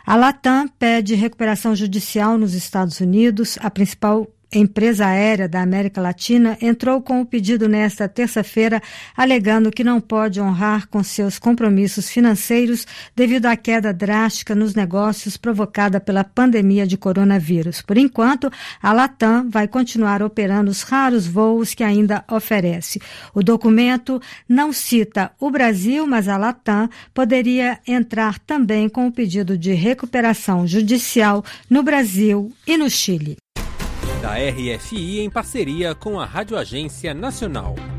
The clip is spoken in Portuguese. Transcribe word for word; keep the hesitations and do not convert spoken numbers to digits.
A Latam pede recuperação judicial nos Estados Unidos. A principal empresa aérea da América Latina entrou com o pedido nesta terça-feira, alegando que não pode honrar com seus compromissos financeiros devido à queda drástica nos negócios provocada pela pandemia de coronavírus. Por enquanto, a Latam vai continuar operando os raros voos que ainda oferece. O documento não cita o Brasil, mas a Latam poderia entrar também com o pedido de recuperação judicial no Brasil e no Chile. Da R F I em parceria com a Rádio Agência Nacional.